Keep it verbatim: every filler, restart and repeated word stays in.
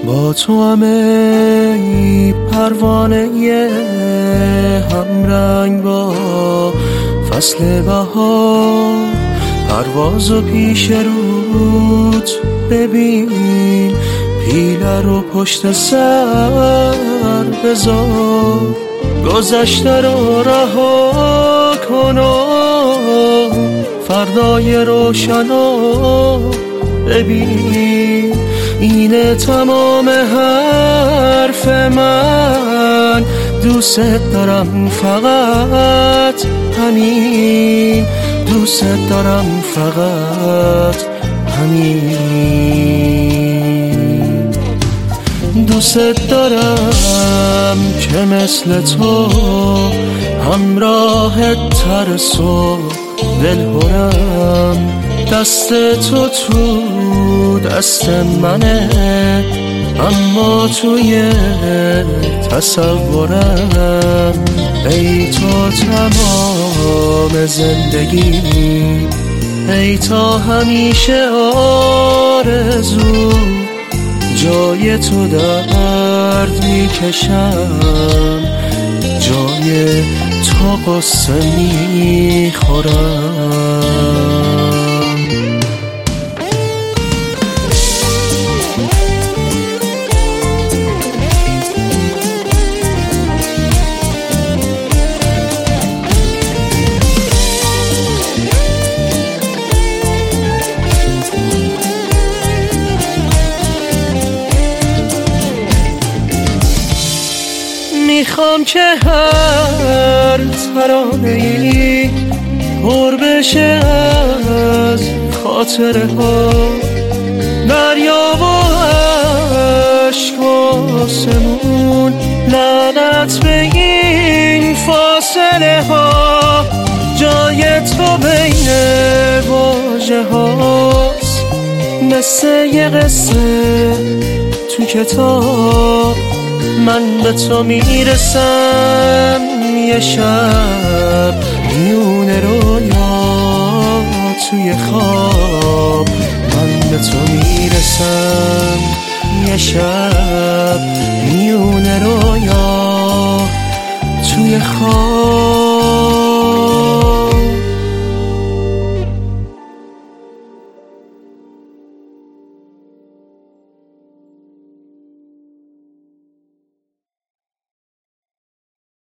با تو همه پروانه همرنگ با فصل بهار، پرواز و پیش روت ببین، پیله رو پشت سر بذار، گذشته رو رها کن و فردای روشن رو ببین. اینه تمام حرف من، دوست دارم فقط همین، دوست دارم فقط همین. دوست دارم که مثل تو همراه ترس و دلهرم، دست تو تو دست منه، اما توی تصورم. ای تو تمام زندگی، ای تا همیشه آرزو، جای تو درد میکشم، جای تو قصه میخورم. میخوام که هر ترانه‌ای پر بشه از خاطره ها، دریا و عشق و آسمون، لعنت به این فاصله ها. جای تو بین واژه هاست، مثل یه قصه تو کتاب. من به تو میرسم یه شب، میونه رویا توی خواب. من به تو میرسم یه شب، میونه رویا توی خواب.